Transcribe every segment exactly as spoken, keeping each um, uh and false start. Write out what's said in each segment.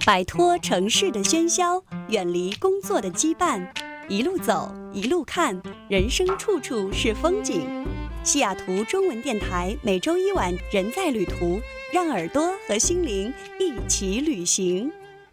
摆脱城市的喧嚣，远离工作的羁绊，一路走，一路看，人生处处是风景。西雅图中文电台每周一晚人在旅途，让耳朵和心灵一起旅行。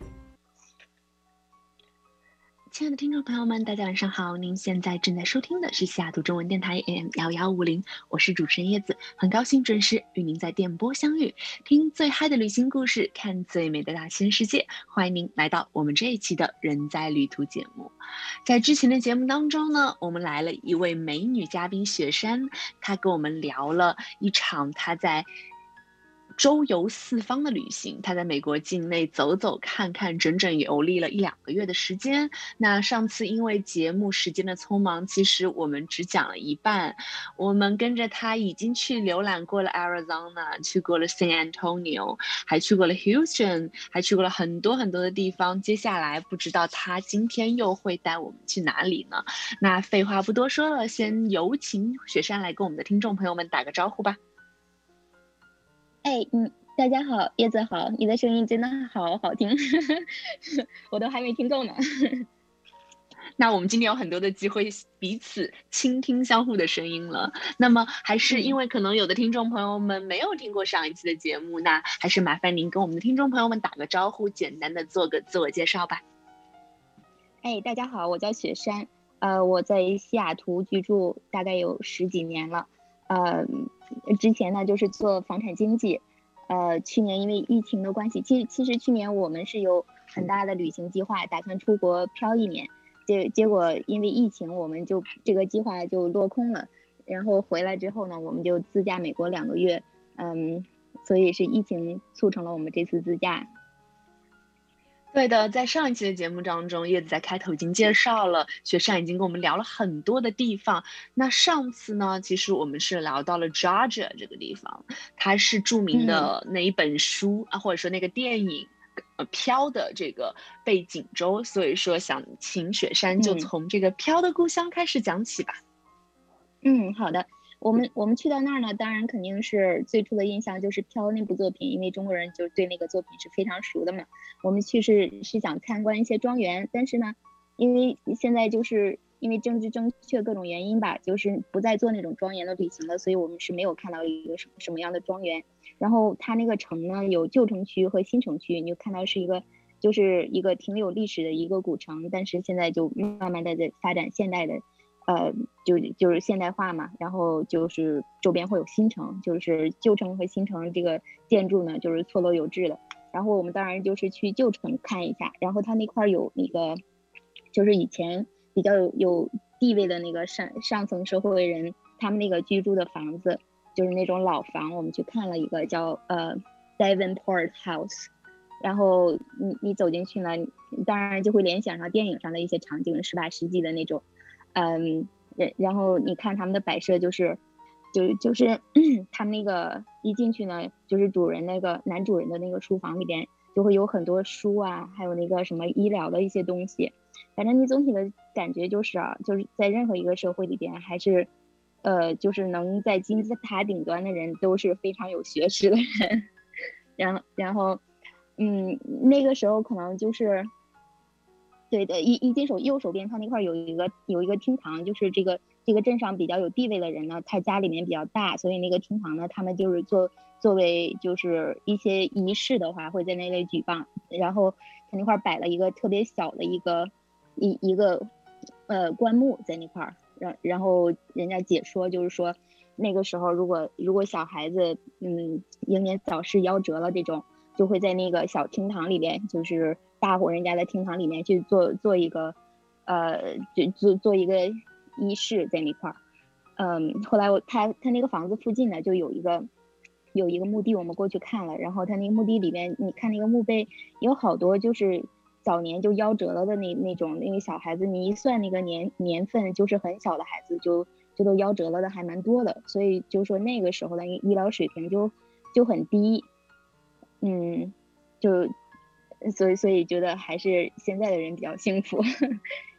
亲爱的听众朋友们，大家晚上好！您现在正在收听的是西雅图中文电台 A M 一一五零，我是主持人叶子，很高兴准时与您在电波相遇，听最嗨的旅行故事，看最美的大千世界。欢迎您来到我们这一期的人在旅途节目。在之前的节目当中呢，我们来了一位美女嘉宾雪山，她跟我们聊了一场她在周游四方的旅行，他在美国境内走走看看，整整游历了一两个月的时间。那上次因为节目时间的匆忙，其实我们只讲了一半。我们跟着他已经去浏览过了 Arizona， 去过了 San Antonio， 还去过了 Houston， 还去过了很多很多的地方。接下来不知道他今天又会带我们去哪里呢？那废话不多说了，先有请雪山来跟我们的听众朋友们打个招呼吧。 哎，嗯，大家好，叶子好，你的声音真的好好听，我都还没听够呢。 那我们今天有很多的机会彼此倾听相互的声音了。那么还是因为可能有的听众朋友们没有听过上一期的节目，那还是麻烦您跟我们的听众朋友们打个招呼，简单的做个自我介绍吧。 哎，大家好，我叫雪山，呃，我在西雅图居住大概有十几年了，呃。之前呢就是做房产经纪，呃，去年因为疫情的关系，其实其实去年我们是有很大的旅行计划，打算出国漂一年，结结果因为疫情，我们就这个计划就落空了。然后回来之后呢，我们就自驾美国两个月，嗯，所以是疫情促成了我们这次自驾。 对的，在上一期的节目当中，叶子在开头已经介绍了，雪山已经跟我们聊了很多的地方。那上次呢，其实我们是聊到了 Georgia 这个地方，它是著名的那一本书、嗯、啊，或者说那个电影呃飘的这个背景州，所以说想请雪山就从这个飘的故乡开始讲起吧。 嗯，好的。我们我们去到那儿呢，当然肯定是最初的印象就是飘那部作品，因为中国人就对那个作品是非常熟的嘛。我们去是是想参观一些庄园，但是呢，因为现在就是因为政治正确各种原因吧，就是不再做那种庄园的旅行了，所以我们是没有看到一个什么什么样的庄园。然后它那个城呢有旧城区和新城区，你就看到是一个就是一个挺有历史的一个古城，但是现在就慢慢的在发展现代的。呃，就就是现代化嘛，然后就是周边会有新城，就是旧城和新城这个建筑呢，就是错落有致的。然后我们当然就是去旧城看一下，然后它那块有那个，就是以前比较有有地位的那个上上层社会人，他们那个居住的房子，就是那种老房，我们去看了一个叫呃 Davenport House。然后你你走进去呢，当然就会联想上电影上的一些场景，十八世纪的那种。嗯，然后你看他们的摆设，就是就就是他们那个一进去呢，就是主人那个男主人的那个书房里边就会有很多书啊，还有那个什么医疗的一些东西。反正你总体的感觉就是啊，就是在任何一个社会里边，还是呃，就是能在金字塔顶端的人都是非常有学识的人。然后然后嗯，那个时候可能就是。对的，一一进手右手边，他那块有一个有一个厅堂，就是这个这个镇上比较有地位的人呢，他家里面比较大，所以那个厅堂呢，他们就是作作为就是一些仪式的话，会在那里举办。然后他那块摆了一个特别小的一个一一个呃棺木在那块儿，然然后人家解说就是说，那个时候如果如果小孩子嗯英年早逝夭折了这种，就会在那个小厅堂里边，就是大户人家的厅堂里面去做做一个，呃，就做做一个仪式在那块儿。嗯，后来我他他那个房子附近呢，就有一个有一个墓地，我们过去看了。然后他那个墓地里面，你看那个墓碑有好多就是早年就夭折了的那那种那个小孩子，你一算那个年年份，就是很小的孩子就就都夭折了的还蛮多的。所以就说那个时候的医疗水平就就很低。嗯，就所以所以觉得还是现在的人比较幸福。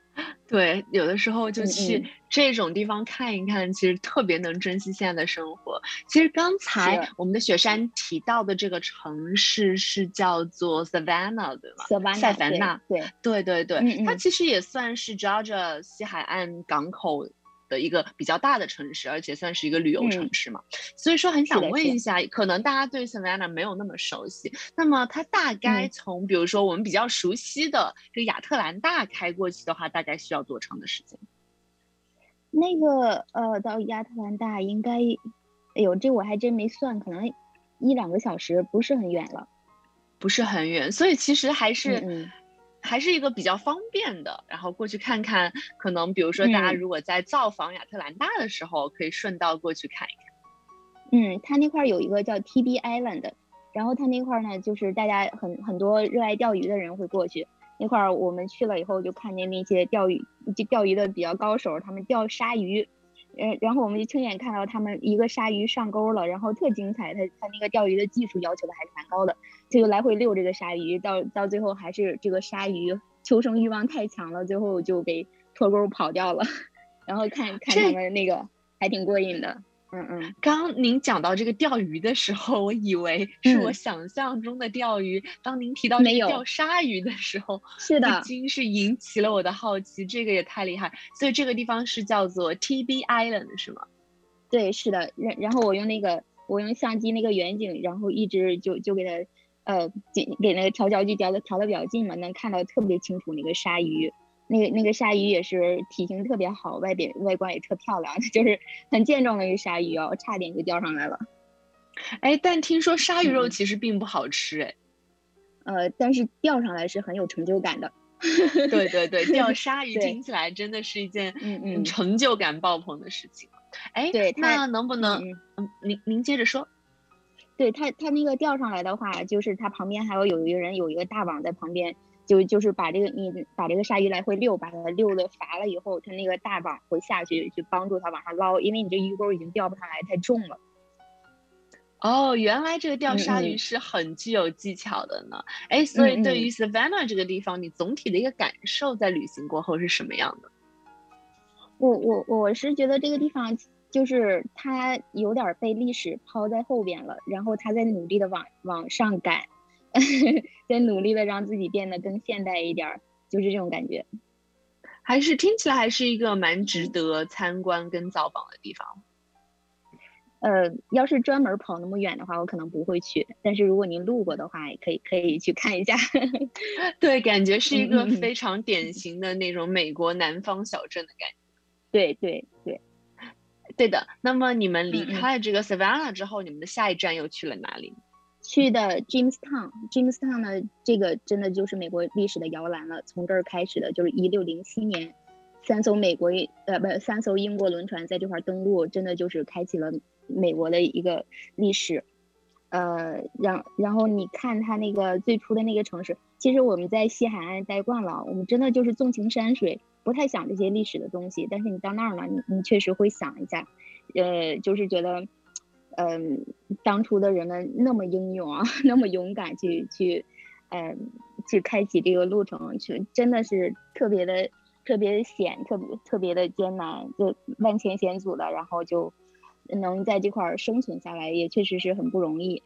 对，有的时候就嗯去嗯， 这种地方看一看，其实特别能珍惜现在的生活。其实刚才是我们的雪山提到的这个城市是叫做 Savannah，对吗？塞 Savannah， 凡纳。 对对， 对对对， 嗯嗯它其实也算是 Georgia 西海岸港口的一个比较大的城市，而且算是一个旅游城嗯， 市嘛。所以说很想是的，是的， 问一下，可能大家对 Savannah 没有那么熟悉，那么它大概嗯。 从比如说我们比较熟悉的这个亚特兰大开过去的话，大概需要多长的时间？ 那个呃，到亚特兰大应该，哎呦，这我还真没算，可能一两个小时，不是很远了。 不是很远，所以其实还是嗯嗯还是一个比较方便的。然后过去看看，可能比如说大家嗯如果在造访亚特兰大的时候，可以顺道过去看一看。 嗯，它那块儿有一个叫 T B Island，然后它那块儿呢，就是大家很很多热爱钓鱼的人会过去。那块儿我们去了以后，就看见那些钓鱼就钓鱼的比较高手，他们钓鲨鱼，呃，然后我们就亲眼看到他们一个鲨鱼上钩了，然后特精彩，他他那个钓鱼的技术要求的还是蛮高的，他就来回遛这个鲨鱼，到到最后还是这个鲨鱼求生欲望太强了，最后就给脱钩跑掉了，然后看看他这们那个还挺过瘾的，嗯嗯刚刚您讲到这个钓鱼的时候，我以为是我嗯， 想象中的钓鱼。当您提到这没有， 个钓鲨鱼的时候，不是的， 禁是引起了我的好奇，这个也太厉害。所以这个地方是叫做 T B Island 是吗？ 对，是的，然然后我用那个我用相机那个远景，然后一直就就给它呃给给那个调焦距调的调的比较近嘛，能看到特别清楚那个鲨鱼。那个那个鲨鱼也是体型特别好，外边外观也特漂亮，就是很健壮的一个鲨鱼哦，差点就钓上来了。 哎，但听说鲨鱼肉嗯嗯， 其实并不好吃，哎。 呃，但是钓上来是很有成就感的。 对对对，钓鲨鱼对， 听起来真的是一件嗯嗯嗯， 成就感爆棚的事情。哎， 对它， 那能不能， 嗯嗯。 嗯，您您接着说。 对，它它那个钓上来的话，就是它旁边还要有一个人有一个大网在旁边，就就是把这个你把这个鲨鱼来回遛，把它遛的乏了以后，它那个大网会下去去帮助它往上捞，因为你这鱼钩已经钓不上来，太重了。 哦，原来这个钓嗯鲨鱼嗯是很具有技巧的呢。哎，所以对于嗯嗯， Savannah 这个地方，你总体的一个感受在旅行过后是什么样的？ 我我我是觉得这个地方就是它有点儿被历史抛在后边了，然后它在努力的往往上赶，在努力的让自己变得更现代一点儿，就是这种感觉。 还是听起来还是一个蛮值嗯。 得参观跟造访的地方。 呃，要是专门跑那么远的话，我可能不会去。但是如果您路过的话，也可以可以去看一下。 对，感觉是一个嗯嗯嗯， 非常典型的那种美国南方小镇的感觉。 对对对， 对的，那么你们离嗯嗯， 开了这个 Savannah 之后，你们的下一站又去了哪里？ 去的 Jamestown，Jamestown 呢，这个真的就是美国历史的摇篮了。从这儿开始的，就是一六零七年，三艘美国呃不三艘英国轮船在这块登陆，真的就是开启了美国的一个历史。呃，然然后你看它那个最初的那个城市，其实我们在西海岸待惯了，我们真的就是纵情山水，不太想这些历史的东西。但是你到那儿了，你你确实会想一下，呃，就是觉得，嗯、当初的人们那么英勇啊，那么勇敢去去，嗯、去开启这个路程，去真的是特别的特别的险，特别特别的艰难，就万千险阻的，然后就能在这块儿生存下来，也确实是很不容易。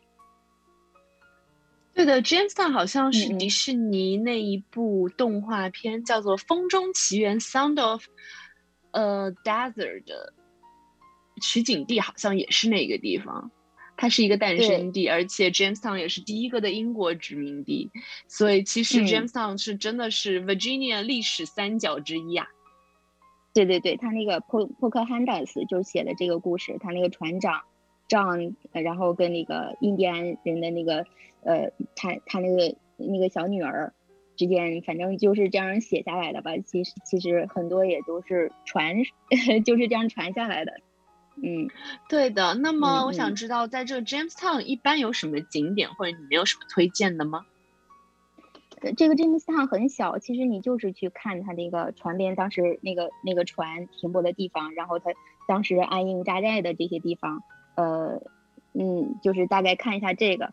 对的，Jamestown 好像是迪嗯嗯， 士尼那一部动画片叫做《风中奇缘》（Sound of 呃 Desert） 的取景地，好像也是那个地方。它是一个诞生对， 地，而且 Jamestown 也是第一个的英国殖民地，所以其实嗯， Jamestown 是真的是 Virginia 历史三角之一啊。 对对对，他那个 Po Pocahontas 就写的这个故事，他那个船长，John，呃然后跟那个印第安人的那个，呃，他他那个那个小女儿之间，反正就是这样写下来的吧。其实其实很多也都是传，就是这样传下来的。嗯对的，那么我想嗯嗯。 知道，在这个 Jamestown 一般有什么景点，或者你们有什么推荐的吗？ 呃这个 Jamestown 很小，其实你就是去看它那个船边当时那个那个船停泊的地方，然后它当时安营扎寨的这些地方，呃，嗯，就是大概看一下这个，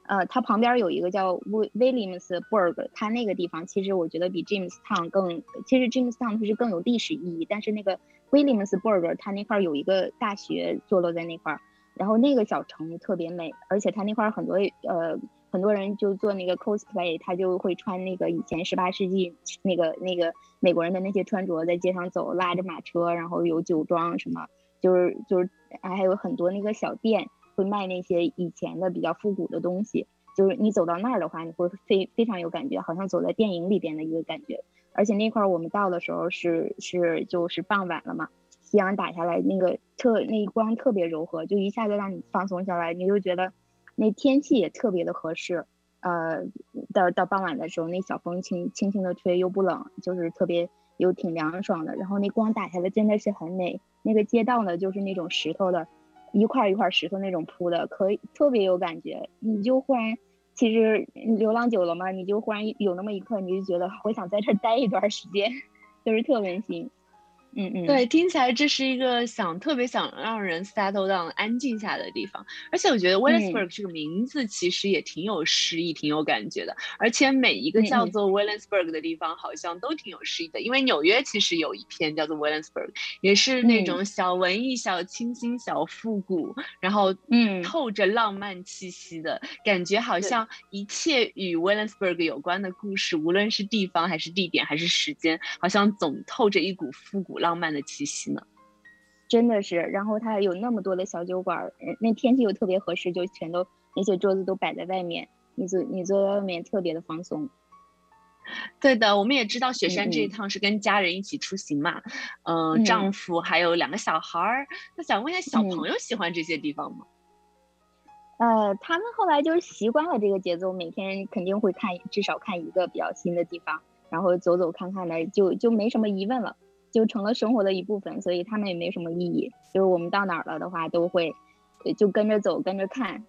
呃，它旁边有一个叫威威廉姆斯 burg， 它那个地方其实我觉得比 Jamestown 更，其实 Jamestown 它是更有历史意义，但是那个威廉姆斯 burg 它那块有一个大学坐落在那块，然后那个小城特别美，而且它那块很多呃很多人就做那个 cosplay， 他就会穿那个以前十八世纪那个那个美国人的那些穿着，在街上走，拉着马车，然后有酒庄什么，就是就是还有很多那个小店。会卖那些以前的比较复古的东西，就是你走到那儿的话，你会非非常有感觉，好像走在电影里边的一个感觉。而且那块我们到的时候是是就是傍晚了嘛，夕阳打下来，那个特那光特别柔和，就一下子让你放松下来，你就觉得那天气也特别的合适。呃，到到傍晚的时候，那小风轻轻轻的吹，又不冷，就是特别又挺凉爽的。然后那光打下来真的是很美，那个街道呢就是那种石头的。一块一块石头那种铺的，可以特别有感觉。你就忽然，其实流浪久了嘛，你就忽然有那么一刻，你就觉得我想在这儿待一段时间，就是特温馨。嗯嗯， 对，听起来这是一个想特别想让人 settle down 安静下的地方，而且我觉得 Williamsburg 这个名字其实也挺有诗意、嗯、挺有感觉的，而且每一个叫做 Williamsburg 的地方好像都挺有诗意的，嗯、因为纽约其实有一篇叫做 Williamsburg， 也是那种小文艺、小清新、小复古，然后透着浪漫气息的、嗯、感觉，好像一切与 Williamsburg 有关的故事，无论是地方还是地点还是时间，好像总透着一股复古浪漫的气息呢。 真的是，然后它有那么多的小酒馆，那天气又特别合适，就全都那些桌子都摆在外面，你坐你坐在外面特别的放松。 对的，我们也知道雪山这一趟是跟家人一起出行嘛，嗯、呃，丈夫还有两个小孩儿，那想问一下小朋友喜欢这些地方吗？ 呃，他们后来就是习惯了这个节奏，每天肯定会看至少看一个比较新的地方，然后走走看看的，就就没什么疑问了。就成了生活的一部分，所以他们也没什么意义。就是我们到哪儿了的话，都会就跟着走，跟着看。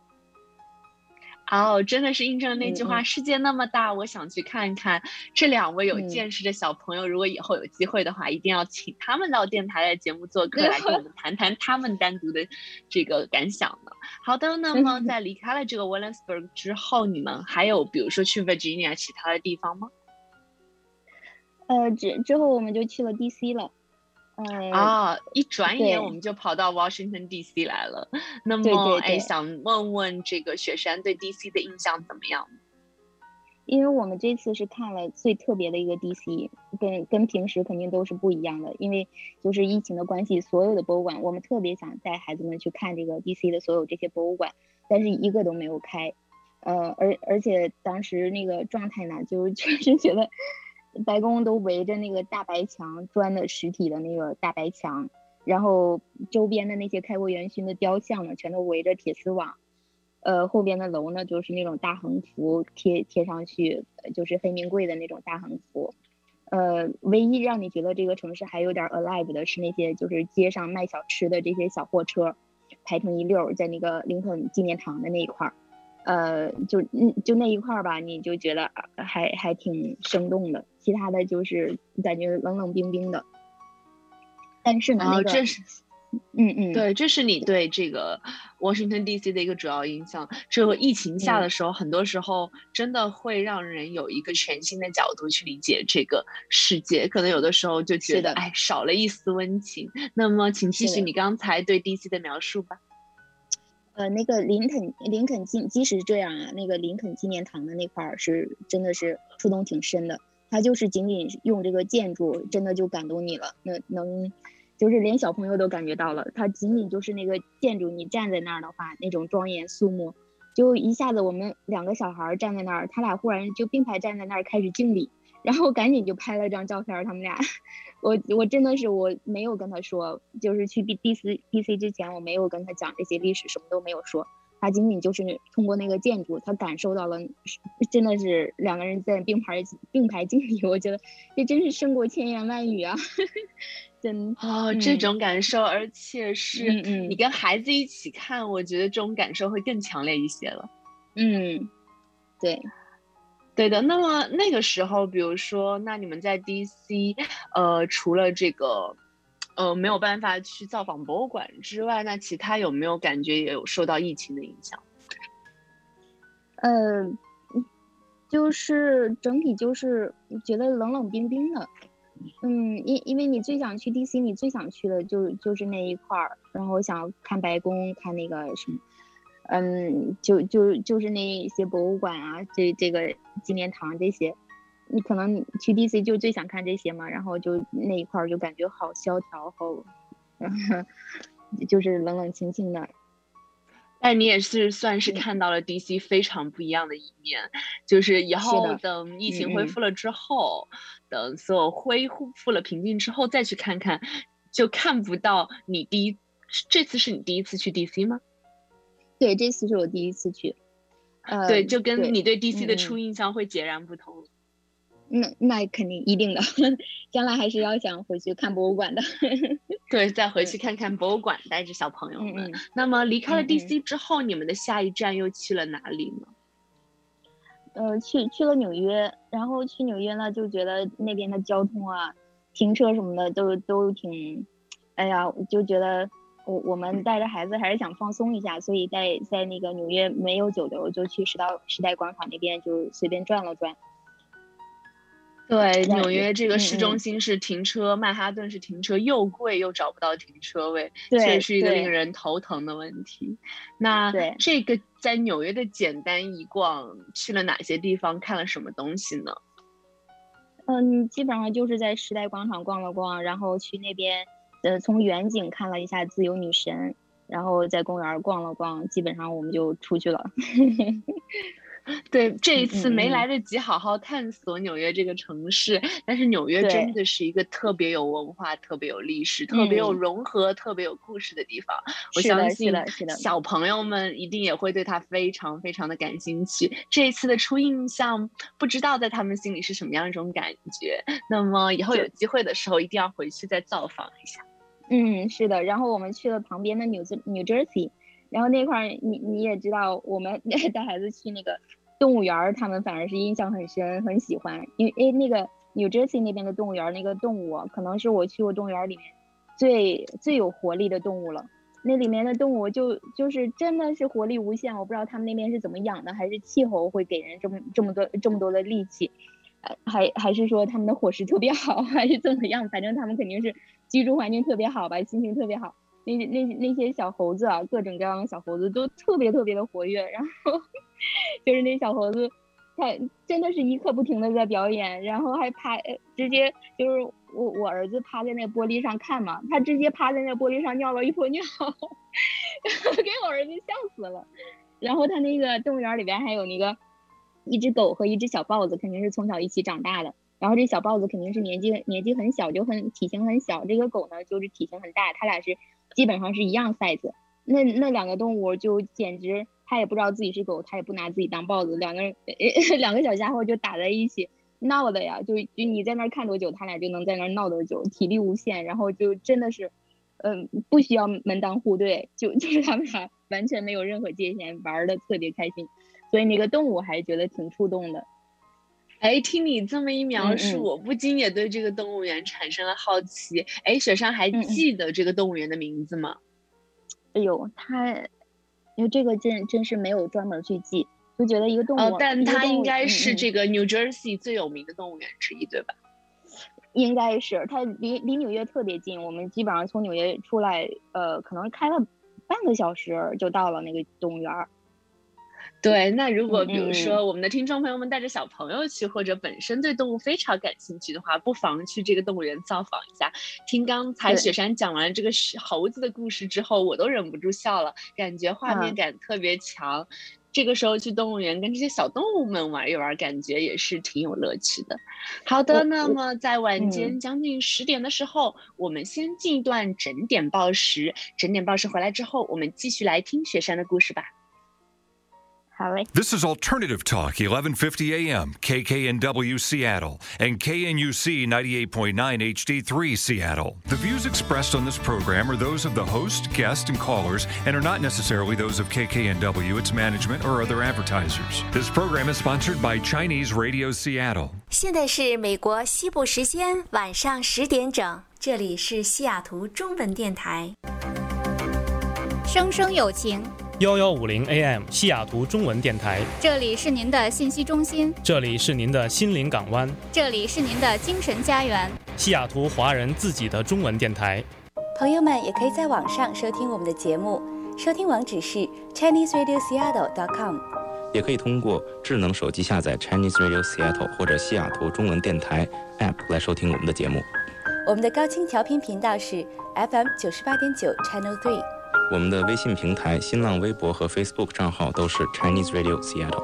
哦，真的是印证了那句话，嗯嗯，世界那么大，我想去看看。这两位有见识的小朋友，嗯、如果以后有机会的话，一定要请他们到电台的节目做客，来跟我们谈谈他们单独的这个感想呢。好的，那么在离开了这个 Williamsburg 之后，你们还有比如说去 Virginia 其他的地方吗？ 呃，之之后我们就去了 D C 了，呃啊，一转眼我们就跑到 Washington D C 来了。那么， 对对对哎，想问问这个雪山对 D C 的印象怎么样？ 因为我们这次是看了最特别的一个 D C， 跟跟平时肯定都是不一样的，因为就是疫情的关系，所有的博物馆我们特别想带孩子们去看这个 D C 的所有这些博物馆，但是一个都没有开，呃，而而且当时那个状态呢，就确实觉得。白宫都围着那个大白墙，砖的实体的那个大白墙，然后周边的那些开国元勋的雕像呢，全都围着铁丝网。呃，后边的楼呢，就是那种大横幅贴贴上去，就是黑名贵的那种大横幅。呃，唯一让你觉得这个城市还有点 alive 的是那些就是街上卖小吃的这些小货车，排成一溜，在那个林肯纪念堂的那一块。呃，就嗯，就那一块吧，你就觉得还还挺生动的，其他的就是感觉冷冷冰冰的。但是呢， 哦、 那个， 这是， 嗯嗯， 对，这是你对这个 Washington D C 的一个主要印象。这个疫情下的时候，嗯、很多时候真的会让人有一个全新的角度去理解这个世界，可能有的时候就觉得，哎，少了一丝温情。那么，请继续你刚才对 D C 的描述吧。 呃，那个林肯林肯纪即使这样啊，那个林肯纪念堂的那块是真的是触动挺深的。它就是仅仅用这个建筑，真的就感动你了。那能，就是连小朋友都感觉到了。它仅仅就是那个建筑，你站在那儿的话，那种庄严肃穆，就一下子我们两个小孩站在那儿，他俩忽然就并排站在那儿开始敬礼，然后赶紧就拍了张照片，他们俩。我我真的是我没有跟他说，就是去 D C D C 之前我没有跟他讲这些历史，什么都没有说，他仅仅就是通过那个建筑，他感受到了，真的是两个人在并排并排敬礼，我觉得这真是胜过千言万语啊，真哦、嗯，这种感受，而且是你跟孩子一起看，嗯、我觉得这种感受会更强烈一些了。 嗯，对。 对的，那么那个时候，比如说，那你们在 D C， 呃，除了这个，呃，没有办法去造访博物馆之外，那其他有没有感觉也有受到疫情的影响？ 呃，就是整体就是觉得冷冷冰冰的。嗯，因因为你最想去 D C， 你最想去的就就是那一块儿，然后想看白宫，看那个什么，嗯，就就就是那些博物馆啊，这这个纪念堂这些，你可能你去 D C 就最想看这些嘛，然后就那一块儿就感觉好萧条，好，然后就是冷冷清清的。 但你也是算是看到了 D C 非常不一样的一面，嗯、就是以后等疫情恢复了之后，嗯、等所有恢复了平静之后再去看看，就看不到你第一，这次是你第一次去 D C 吗？ 对，这次是我第一次去。呃， 对，就跟你对 D C 的初印象会截然不同。 嗯、那那肯定一定的，将来还是要想回去看博物馆的。 对，再回去看看博物馆，带着小朋友们。嗯嗯那么离开了 D C 之后，嗯嗯你们的下一站又去了哪里呢？ 呃，去去了纽约，然后去纽约呢，就觉得那边的交通啊、停车什么的都都挺，哎呀，就觉得我我们带着孩子还是想放松一下，所以在在那个纽约没有久留，就去时代时代广场那边就随便转了转。 对，纽约这个市中心是停车，嗯、曼哈顿是停车又贵又找不到停车位，确实是一个令人头疼的问题。那这个在纽约的简单一逛，去了哪些地方，看了什么东西呢？ 嗯，基本上就是在时代广场逛了逛，然后去那边，呃，从远景看了一下自由女神，然后在公园逛了逛，基本上我们就出去了。 对，这一次没来得及好好探索纽约这个城市，嗯嗯但是纽约真的是一个特别有文化、特别有历史、特别有融合、嗯、特别有故事的地方。我相信小朋友们一定也会对它非常非常的感兴趣。这一次的初印象，不知道在他们心里是什么样一种感觉。那么以后有机会的时候，一定要回去再造访一下。 嗯，是的。然后我们去了旁边的 New New Jersey。然后那块儿你你也知道，我们带孩子去那个动物园，他们反而是印象很深，很喜欢。因为诶，那个 New Jersey 那边的动物园，那个动物可能是我去过动物园里面最最有活力的动物了。那里面的动物就就是真的是活力无限。我不知道他们那边是怎么养的，还是气候会给人这么这么多这么多的力气，呃，还还是说他们的伙食特别好，还是怎么样？反正他们肯定是居住环境特别好吧，心情特别好。那那那些小猴子啊，各种各样的小猴子都特别特别的活跃，然后就是那小猴子，他真的是一刻不停的在表演，然后还趴，直接就是我我儿子趴在那玻璃上看嘛，他直接趴在那玻璃上尿了一坨尿，给我儿子笑死了。然后他那个动物园里边还有那个一只狗和一只小豹子，肯定是从小一起长大的。然后这小豹子肯定是年纪年纪很小，就很体型很小，这个狗呢就是体型很大，它俩是基本上是一样 size。那那两个动物就简直，它也不知道自己是狗，它也不拿自己当豹子，两个人两个小家伙就打在一起闹的呀，就就你在那儿看多久，他俩就能在那儿闹多久，体力无限，然后就真的是，嗯、呃，不需要门当户对，就就是他们俩完全没有任何界限，玩的特别开心，所以那个动物还觉得挺触动的。 哎，听你这么一描述，嗯嗯我不禁也对这个动物园产生了好奇。哎，雪山还记得这个动物园的名字吗？ 嗯嗯哎呦，他，因为这个真真是没有专门去记，就觉得一个动物， 哦，但它应该是这个 New Jersey 最有名的动物园之一，对吧？ 应该是，它离离纽约特别近，我们基本上从纽约出来，呃，可能开了半个小时就到了那个动物园。 对，那如果比如说我们的听众朋友们带着小朋友去，嗯、或者本身对动物非常感兴趣的话，不妨去这个动物园造访一下。听刚才雪山讲完这个猴子的故事之后，我都忍不住笑了，感觉画面感特别强。嗯、这个时候去动物园跟这些小动物们玩一玩，感觉也是挺有乐趣的。好的，那么在晚间将近十点的时候，嗯、我们先进一段整点报时。整点报时回来之后，我们继续来听雪山的故事吧。 This is Alternative Talk, eleven fifty A M, K K N W Seattle, and K N U C ninety-eight point nine H D three Seattle. The views expressed on this program are those of the host, guests, and callers, and are not necessarily those of K K N W, its management, or other advertisers. This program is sponsored by Chinese Radio Seattle. 现在是美国西部时间晚上十点整，这里是西雅图中文电台。 生生有情。 一一五零 A M 西雅图中文电台， 这里是您的信息中心， 这里是您的心灵港湾， 这里是您的精神家园， 西雅图华人自己的中文电台。 朋友们也可以在网上收听我们的节目，收听网址是 Chinese Radio Seattle dot com， 也可以通过智能手机下载 Chinese Radio Seattle 或者西雅图中文电台 App 来收听我们的节目。 我们的高清调频频道是 F M 九十八点九 Channel three。 我们的微信平台、新浪微博和 Facebook 账号都是 Chinese Radio Seattle。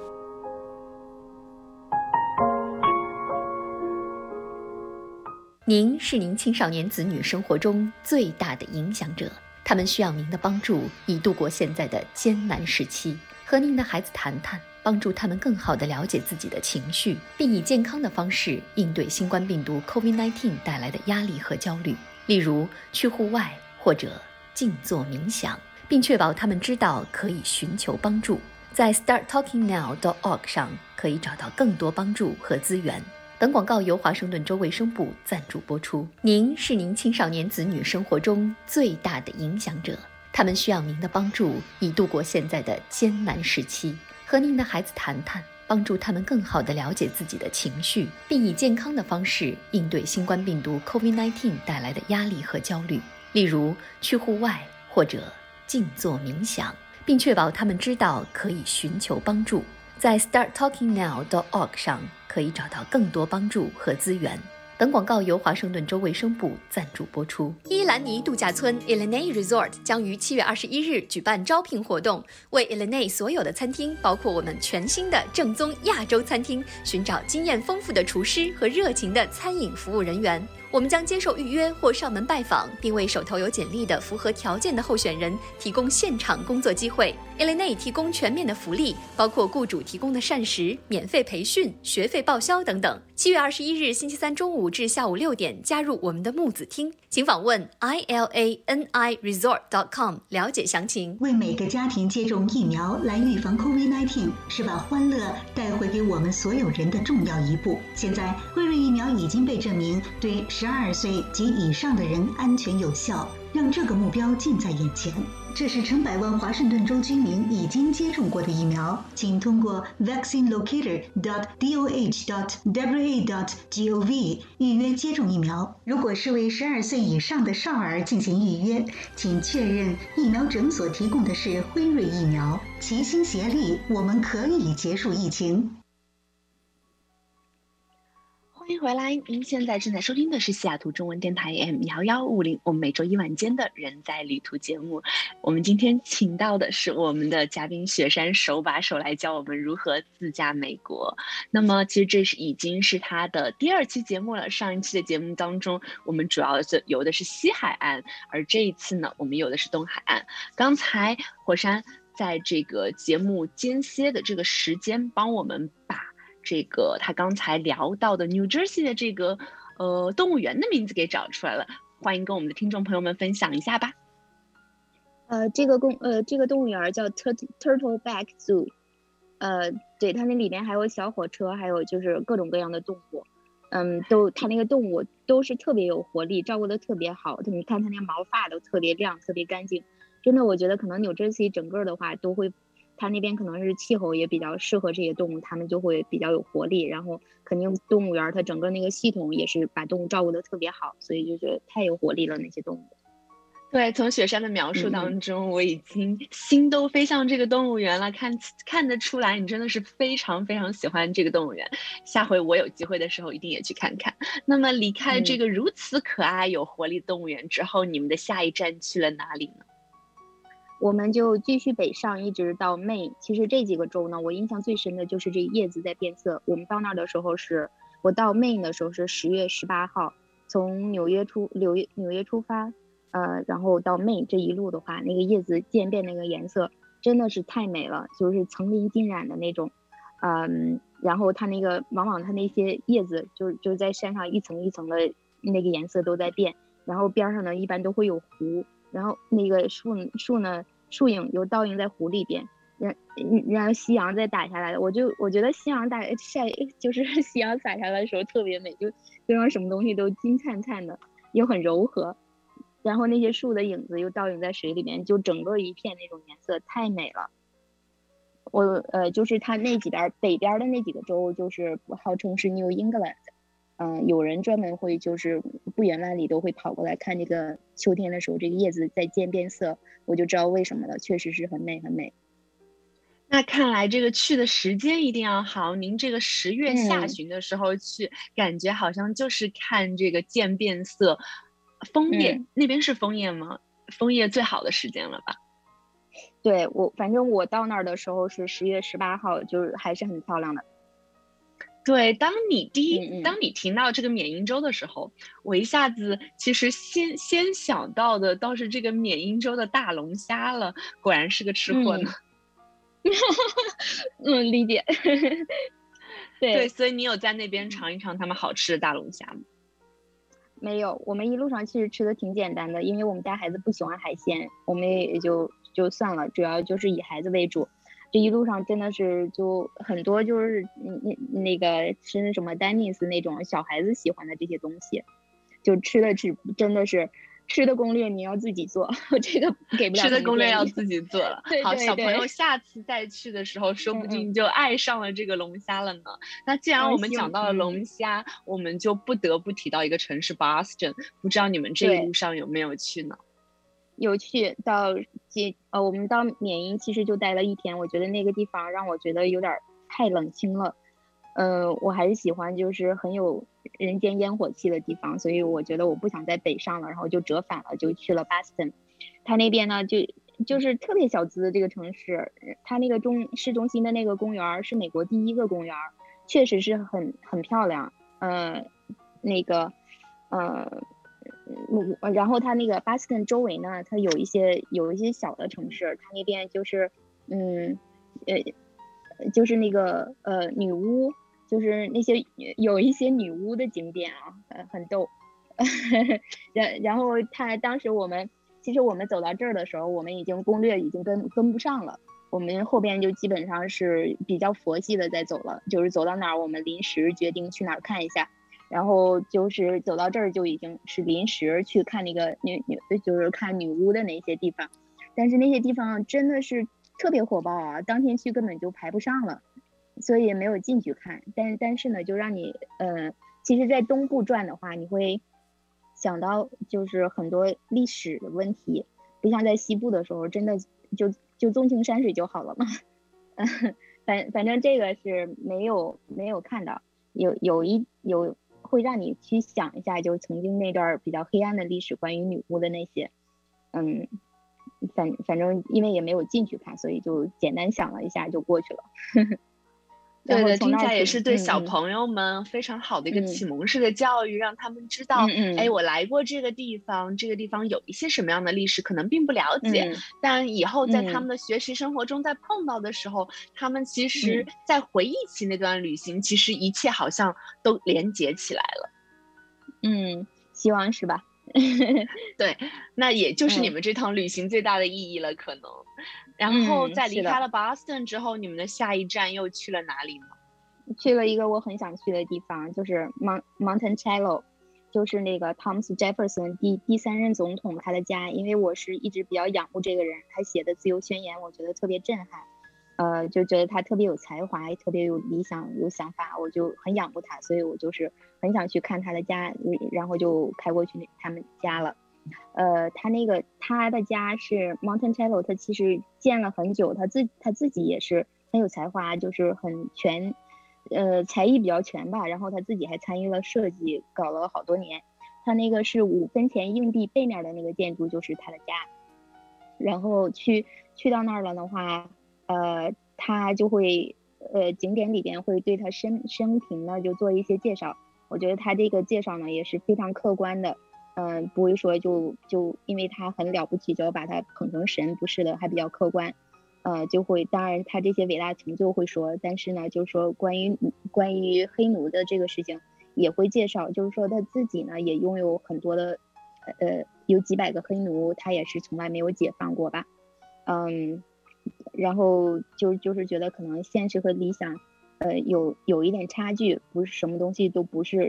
您是您青少年子女生活中最大的影响者，他们需要您的帮助，以度过现在的艰难时期。和您的孩子谈谈，帮助他们更好地了解自己的情绪，并以健康的方式应对新冠病毒 COVID 十九 带来的压力和焦虑。例如，去户外或者静坐冥想，并确保他们知道可以寻求帮助。在 start talking now dot org 上可以找到更多帮助和资源。本广告由华盛顿州卫生部赞助播出。您是您青少年子女生活中最大的影响者，他们需要您的帮助，以度过现在的艰难时期。和您的孩子谈谈，帮助他们更好地了解自己的情绪，并以健康的方式应对新冠病毒 COVID 十九 带来的压力和焦虑。例如，去户外或者静坐冥想，并确保他们知道可以寻求帮助。在 start talking now dot org 上可以找到更多帮助和资源。本广告由华盛顿州卫生部赞助播出。伊兰尼度假村 Illinois Resort 将于七月二十一日举办招聘活动，为 Illinois 所有的餐厅，包括我们全新的正宗亚洲餐厅，寻找经验丰富的厨师和热情的餐饮服务人员。我们将接受预约或上门拜访，并为手头有简历的符合条件的候选人提供现场工作机会。Illinois 提供全面的福利，包括雇主提供的膳食、免费培训、学费报销等等。七月二十一日星期三中午至下午六点，加入我们的木子厅，请访问 I L A N I resort dot com 了解详情。 为每个家庭接种疫苗来预防 COVID 十九，是把欢乐带回给我们所有人的重要一步。现在，辉瑞疫苗已经被证明对十二岁及以上的人安全有效，让这个目标近在眼前。这是成百万华盛顿州居民已经接种过的疫苗，请通过 vaccine locator dot d o h dot w a dot gov 预约接种疫苗。如果是为十二岁以上的少儿进行预约，请确认疫苗诊所提供的是辉瑞疫苗。齐心协力，我们可以结束疫情。 欢迎回来，您现在正在收听的是西雅图中文电台 A M 一一五零，我们每周一晚间的人在旅途节目。我们今天请到的是我们的嘉宾雪山手把手来教我们如何自驾美国。那么其实这是已经是他的第二期节目了，上一期的节目当中我们主要是游的是西海岸，而这一次呢我们游的是东海岸。刚才火山在这个节目间歇的这个时间帮我们把这个他刚才聊到的 New Jersey 的这个呃动物园的名字给找出来了，欢迎跟我们的听众朋友们分享一下吧。 呃，这个公呃这个动物园叫 Turtleback Zoo， 呃，对，它那里面还有小火车，还有就是各种各样的动物，嗯，都它那个动物都是特别有活力，照顾的特别好。你看它那毛发都特别亮，特别干净，真的，我觉得可能 New Jersey 整个的话都会。它那边可能是气候也比较适合这些动物，它们就会比较有活力，然后肯定动物园它整个那个系统也是把动物照顾得特别好，所以就觉得太有活力了那些动物。 对，从雪山的描述当中，嗯、我已经心都飞向这个动物园了，看看得出来你真的是非常非常喜欢这个动物园，下回我有机会的时候一定也去看看。那么离开这个如此可爱有活力的动物园之后，嗯、你们的下一站去了哪里呢？ 我们就继续北上，一直到 Maine。其实这几个州呢，我印象最深的就是这叶子在变色。我们到那儿的时候是，我到 Maine 的时候是十月十八号，从纽约出纽约纽约出发，呃，然后到 Maine 这一路的话，那个叶子渐变那个颜色真的是太美了，就是层林尽染的那种，嗯，然后它那个往往它那些叶子就就在山上一层一层的那个颜色都在变，然后边上呢一般都会有湖。然后那个树树呢，树影有倒映在湖里边，然然后夕阳再打下来，我就我觉得夕阳打晒就是夕阳洒下来的时候特别美，就就让什么东西都金灿灿的，又很柔和。 然后那些树的影子又倒映在水里面，就整个一片那种颜色太美了。我呃，就是它那几边北边的那几个州，就是号称是 New England， 嗯、呃，有人专门会就是不远万里都会跑过来看这个秋天的时候，这个叶子在渐变色，我就知道为什么了，确实是很美很美。 那看来这个去的时间一定要好，您这个十月下旬的时候去，嗯、感觉好像就是看这个渐变色，枫叶、嗯、那边是枫叶吗？枫叶最好的时间了吧？ 对，我反正我到那儿的时候是十月十八号，就是还是很漂亮的。 对，当你第一，嗯嗯当你听到这个缅因州的时候，我一下子其实先先想到的倒是这个缅因州的大龙虾了，果然是个吃货呢。 嗯嗯，理解。 对对，所以你有在那边尝一尝他们好吃的大龙虾吗？ 没有，我们一路上其实吃的挺简单的，因为我们家孩子不喜欢海鲜，我们也就就算了，主要就是以孩子为主。这一路上真的是就很多就是那那个吃什么丹尼斯那种小孩子喜欢的这些东西，就吃的是真的是。吃的攻略你要自己做，我这个给不了。 吃的攻略要自己做了。 对对对好，小朋友下次再去的时候，说不定就爱上了这个龙虾了呢。嗯、那既然我们讲到了龙虾，嗯、我们就不得不提到一个城市 Boston， 不知道你们这一路上有没有去呢？ 有去到接呃，我们到缅因其实就待了一天，我觉得那个地方让我觉得有点太冷清了。呃，我还是喜欢就是很有人间烟火气的地方，所以我觉得我不想再北上了，然后就折返了，就去了 Boston。它那边呢，就就是特别小资的这个城市，它那个中市中心的那个公园是美国第一个公园，确实是很很漂亮。呃，那个呃，然后它那个 Boston 周围呢，它有一些有一些小的城市，它那边就是嗯呃就是那个呃女巫。就是那些有一些女巫的景点啊，呃，很逗。然然后他当时我们其实我们走到这儿的时候，我们已经攻略已经跟跟不上了，我们后边就基本上是比较佛系的在走了，就是走到哪儿我们临时决定去哪儿看一下，然后就是走到这儿就已经是临时去看那个女女就是看女巫的那些地方，但是那些地方真的是特别火爆啊，当天去根本就排不上了。所以也没有进去看，但但是呢，就让你呃，其实，在东部转的话，你会想到就是很多历史的问题，不像在西部的时候，真的就就纵情山水就好了嘛。反反正这个是没有没有看到，有有一有会让你去想一下，就曾经那段比较黑暗的历史，关于女巫的那些，嗯，反反正因为也没有进去看，所以就简单想了一下就过去了。 对的，听起来也是对小朋友们非常好的一个启蒙式的教育，嗯、让他们知道，嗯嗯哎，我来过这个地方，这个地方有一些什么样的历史，可能并不了解，嗯、但以后在他们的学习生活中再碰到的时候，嗯、他们其实在回忆起那段旅行，嗯、其实一切好像都连结起来了。 嗯，希望是吧？ 对，那也就是你们这趟旅行最大的意义了，可能。然后在离开了 Boston 之后，嗯、你们的下一站又去了哪里呢？ 去了一个我很想去的地方，就是 Mount Monticello， 就是那个 Thomas Jefferson 第第三任总统他的家。因为我是一直比较仰慕这个人，他写的自由宣言我觉得特别震撼，呃，就觉得他特别有才华，特别有理想有想法，我就很仰慕他，所以我就是很想去看他的家，然后就开过去他们家了。呃，他那个他的家是 Monticello， 他其实建了很久，他自他自己也是很有才华，就是很全，呃，才艺比较全吧。然后他自己还参与了设计，搞了好多年。他那个是五分钱硬币背面的那个建筑就是他的家。然后去去到那儿了的话，呃，他就会呃景点里边会对他生生平呢就做一些介绍。我觉得他这个介绍呢也是非常客观的。嗯，不会说就就因为他很了不起就要把他捧成神，不是的，还比较客观。呃，就会当然他这些伟大成就会说，但是呢，就是说关于关于黑奴的这个事情也会介绍，就是说他自己呢也拥有很多的，呃，有几百个黑奴，他也是从来没有解放过吧。嗯，然后就就是觉得可能现实和理想，呃，有有一点差距，不是什么东西都不是。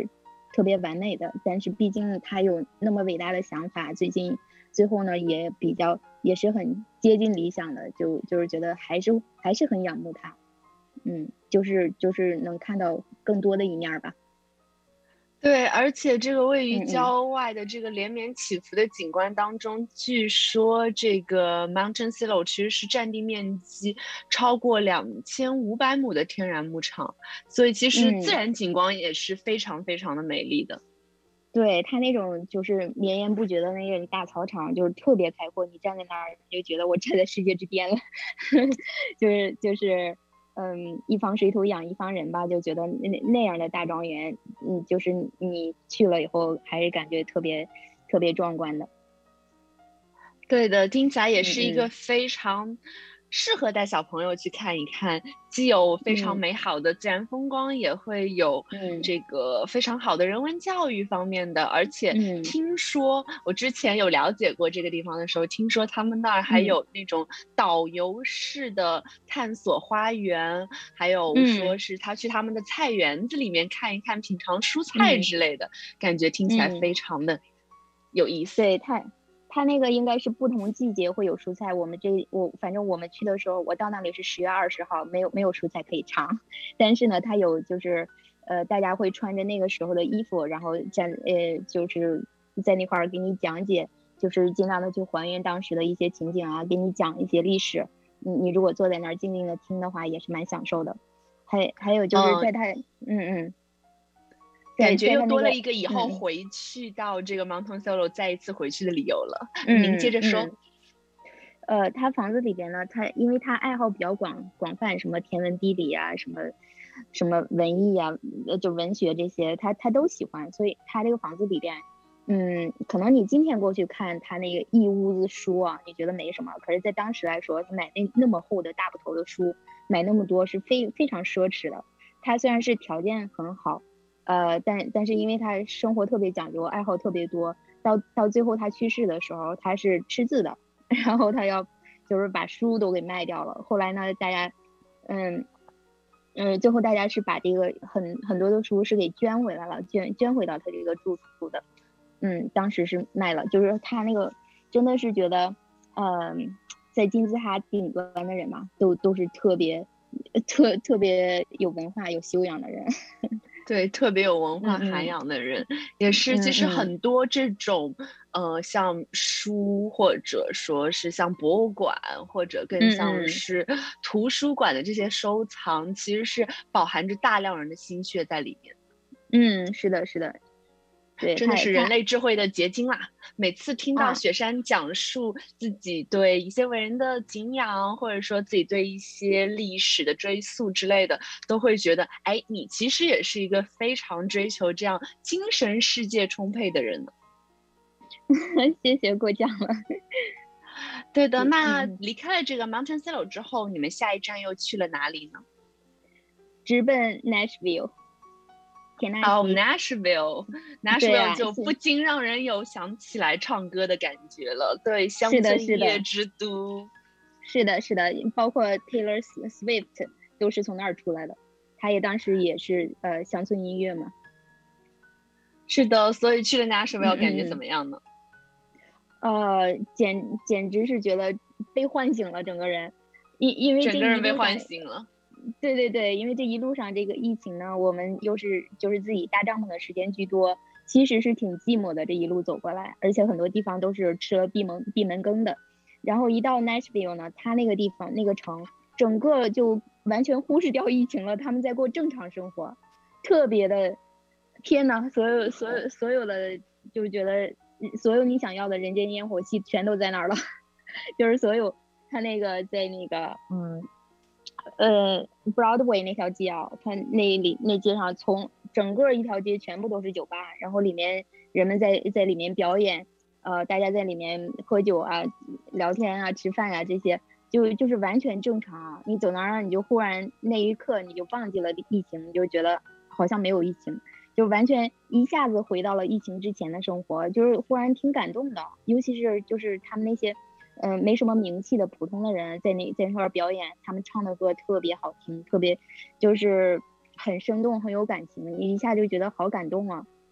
特别完美的，但是毕竟他有那么伟大的想法，最近最后呢也比较也是很接近理想的，就就是觉得还是还是很仰慕他，嗯，就是就是能看到更多的一面吧。 对，而且这个位于郊外的这个连绵起伏的景观当中，嗯嗯据说这个 Mountain Silo 其实是占地面积超过两千五百亩的天然牧场，所以其实自然景观也是非常非常的美丽的。 嗯、对，它那种就是绵延不绝的那个大草场，就是特别开阔，你站在那儿你就觉得我站在世界之巅了，就是就是。嗯，一方水土养一方人吧，就觉得那那样的大庄园，嗯，就是你去了以后还是感觉特别特别壮观的。 对的，听起来也是一个非常适合带小朋友去看一看，既有非常美好的自然风光，嗯、也会有这个非常好的人文教育方面的。而且听说、嗯、我之前有了解过这个地方的时候，听说他们那儿还有那种导游式的探索花园，嗯、还有说是他去他们的菜园子里面看一看，品尝蔬菜之类的，嗯、感觉听起来非常的有意思。 嗯、对，太。它那个应该是不同季节会有蔬菜，我们这我反正我们去的时候，我到那里是十月二十号，没有没有蔬菜可以尝，但是呢，它有就是呃大家会穿着那个时候的衣服，然后站呃就是在那块儿给你讲解，就是尽量的去还原当时的一些情景啊，给你讲一些历史。你你如果坐在那儿静静的听的话，也是蛮享受的。还还有就是在它、哦、嗯嗯。 感觉又多了一个以后回去到这个 Mountain Silo 再一次回去的理由了。嗯、您接着说。 嗯嗯、呃，他房子里边呢，他因为他爱好比较广广泛，什么天文地理啊，什么什么文艺啊，就文学这些，他他都喜欢，所以他这个房子里边，嗯，可能你今天过去看他那个一屋子书啊，你觉得没什么，可是在当时来说，他买那那么厚的大部头的书，买那么多是非非常奢侈的。他虽然是条件很好。呃，但但是因为他生活特别讲究，爱好特别多，到到最后他去世的时候，他是吃字的，然后他要就是把书都给卖掉了。后来呢，大家，嗯嗯，最后大家是把这个很很多的书是给捐回来了，捐捐回到他这个住处的。嗯，当时是卖了，就是他那个真的是觉得，嗯，在金字塔顶端的人嘛，都都是特别特特别有文化、有修养的人。 对，特别有文化涵养的人，嗯、也是其实很多这种、嗯、呃，像书或者说是像博物馆，或者更像是图书馆的这些收藏，嗯、其实是饱含着大量人的心血在里面。 嗯，是的，是的。对， 真的是人类智慧的结晶啦！每次听到雪山讲述自己对一些伟人的敬仰，啊、或者说自己对一些历史的追溯之类的，都会觉得，哎，你其实也是一个非常追求这样精神世界充沛的人呢。 谢谢过奖了。 对的，那离开了这个 Mountain Silo 之后，你们下一站又去了哪里呢？ 直奔 Nashville。 哦 ，Nashville，Nashville Nashville 就不禁让人有想起来唱歌的感觉了。对，乡村音乐之都。 是的，是的，包括 Taylor Swift 都是从那儿出来的。他也当时也是呃乡村音乐嘛。 是的，所以去了 Nashville 感觉怎么样呢？ 嗯、呃，简简直是觉得被唤醒了整个人，因因为整个人被唤醒了。 对对对，因为这一路上这个疫情呢，我们又是就是自己搭帐篷的时间居多，其实是挺寂寞的。这一路走过来，而且很多地方都是吃了闭门闭门羹的。然后一到 Nashville 呢，它那个地方那个城，整个就完全忽视掉疫情了，他们在过正常生活，特别的，天哪！所有所有所有的，就觉得所有你想要的人间烟火气全都在那儿了，就是所有他那个在那个嗯。呃 Broadway 那条街啊，它那里那街上从整个一条街全部都是酒吧，然后里面人们在在里面表演，呃，大家在里面喝酒啊、聊天啊、吃饭啊，这些就就是完全正常。你走那儿，你就忽然那一刻你就忘记了疫情，你就觉得好像没有疫情，就完全一下子回到了疫情之前的生活，就是忽然挺感动的。尤其是就是他们那些嗯、呃，没什么名气的普通的人在那在那块表演，他们唱的歌特别好听，特别就是很生动，很有感情，你一下就觉得好感动啊。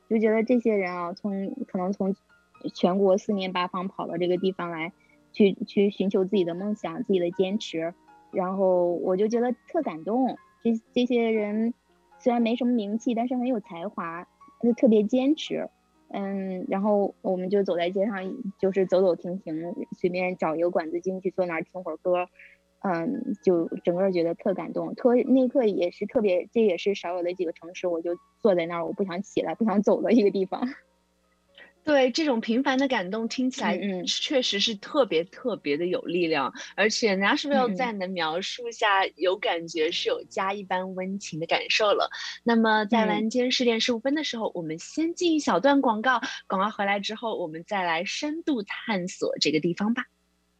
就觉得这些人啊，从可能从全国四面八方跑到这个地方来，去去寻求自己的梦想、自己的坚持，然后我就觉得特感动。这这些人虽然没什么名气，但是很有才华，就特别坚持。嗯，然后我们就走在街上，就是走走停停，随便找一个馆子进去坐那儿听会儿歌。嗯，就整个觉得特感动，特那一刻也是特别，这也是少有的几个城市，我就坐在那儿，我不想起来，不想走的一个地方。 对，这种平凡的感动听起来确实是特别特别的有力量，嗯、而且 Nashville 在你的描述下有感觉是有家一般温情的感受了。那么在晚间十点十五分的时候，嗯、我们先进一小段广告，广告回来之后，我们再来深度探索这个地方吧。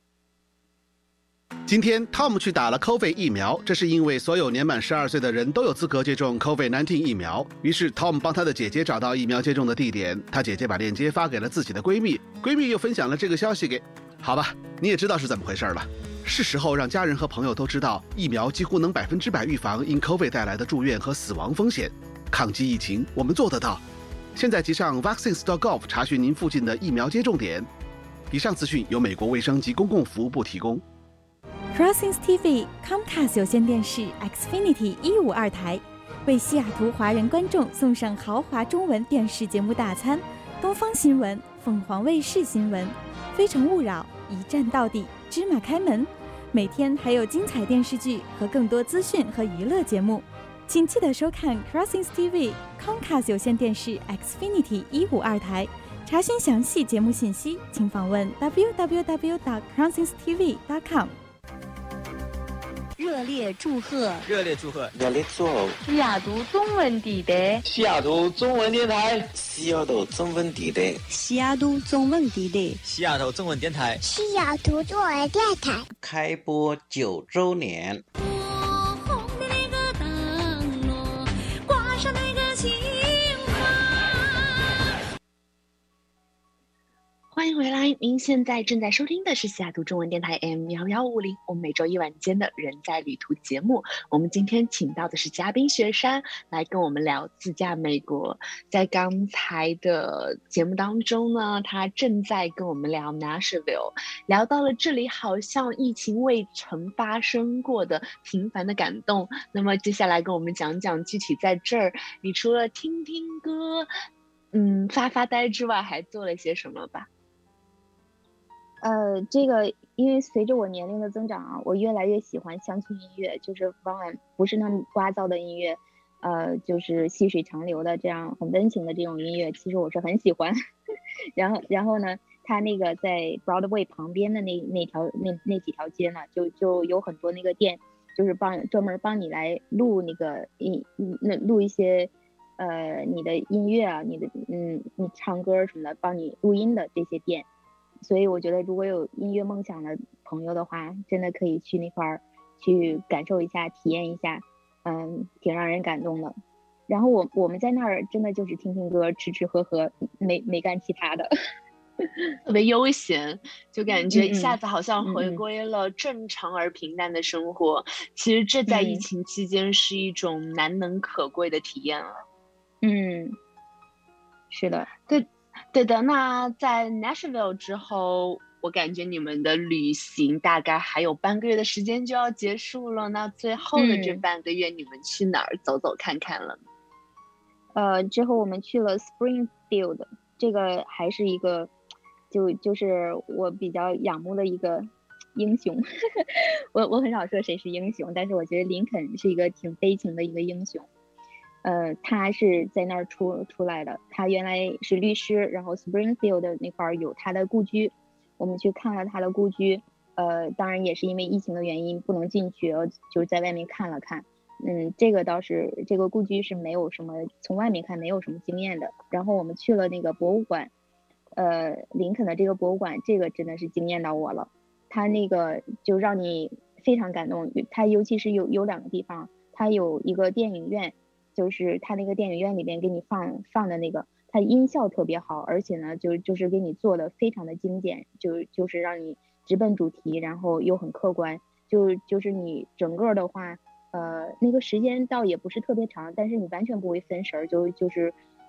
今天 Tom 去打了 COVID 疫苗，这是因为所有年满十二岁的人都有资格接种 COVID 十九 疫苗。于是 Tom 帮他的姐姐找到疫苗接种的地点，他姐姐把链接发给了自己的闺蜜，闺蜜又分享了这个消息给……好吧，你也知道是怎么回事了。是时候让家人和朋友都知道，疫苗几乎能百分之百预防因 COVID 带来的住院和死亡风险。抗击疫情，我们做得到。现在即上 vaccines dot gov 查询您附近的疫苗接种点。以上资讯由美国卫生及公共服务部提供。 Crossings T V Comcast 有线电视 Xfinity 一五二台为西雅图华人观众送上豪华中文电视节目大餐，东方新闻、凤凰卫视新闻、非诚勿扰、一站到底、芝麻开门，每天还有精彩电视剧和更多资讯和娱乐节目，请记得收看 Crossings T V Comcast 有线电视 Xfinity 一五二台。查询详细节目信息，请访问 w w w dot crossings t v dot com。 热烈祝贺！ 热烈祝贺！ 热烈祝贺！ 西雅图中文地带， 西雅图中文电台， 西雅图中文地带， 西雅图中文地带， 西雅图中文电台， 西雅图中文电台开播九周年。 欢迎回来，您现在正在收听的是西雅图中文电台 A M 一一五零，我们每周一晚间的人在旅途节目。我们今天请到的是嘉宾雪山来跟我们聊自驾美国。在刚才的节目当中呢，他正在跟我们聊 Nashville， 聊到了这里好像疫情未曾发生过的平凡的感动。那么接下来跟我们讲讲具体在这儿，你除了听听歌，嗯，发发呆之外，还做了些什么吧？ 呃，这个因为随着我年龄的增长啊，我越来越喜欢乡村音乐，就是往往不是那么聒噪的音乐，呃，就是细水长流的这样很温情的这种音乐，其实我是很喜欢。然后，然后呢，它那个在 Broadway 旁边的那那条那那几条街呢，就就有很多那个店，就是帮专门帮你来录那个音那录一些呃你的音乐啊，你的嗯你唱歌什么的，帮你录音的这些店。所以我觉得如果有音乐梦想的朋友的话，真的可以去那块儿去感受一下，体验一下，嗯，挺让人感动的。然后我我们在那儿真的就是听听歌，吃吃喝喝，没没干其他的， 特别悠闲，就感觉一下子好像回归了正常而平淡的生活。嗯嗯、其实这在疫情期间是一种难能可贵的体验了。 嗯，是的， 对。对的，那在 Nashville 之后，我感觉你们的旅行大概还有半个月的时间就要结束了。那最后的这半个月，你们去哪儿走走看看了？ 呃，之后我们去了 Springfield， 这个还是一个，就就是我比较仰慕的一个英雄。我我很少说谁是英雄，但是我觉得林肯是一个挺悲情的一个英雄。呃，他是在那儿出出来的，他原来是律师，然后 Springfield 那块儿有他的故居，我们去看了他的故居，呃，当然也是因为疫情的原因不能进去，就是在外面看了看，嗯，这个倒是这个故居是没有什么，从外面看没有什么惊艳的。然后我们去了那个博物馆，呃，林肯的这个博物馆，这个真的是惊艳到我了，他那个就让你非常感动，他尤其是有有两个地方，他有一个电影院。就是他那个电影院里边给你放放的那个，它音效特别好，而且呢，就就是给你做的非常的精简，就就是让你直奔主题，然后又很客观，就就是你整个的话，呃，那个时间倒也不是特别长，但是你完全不会分神，就就是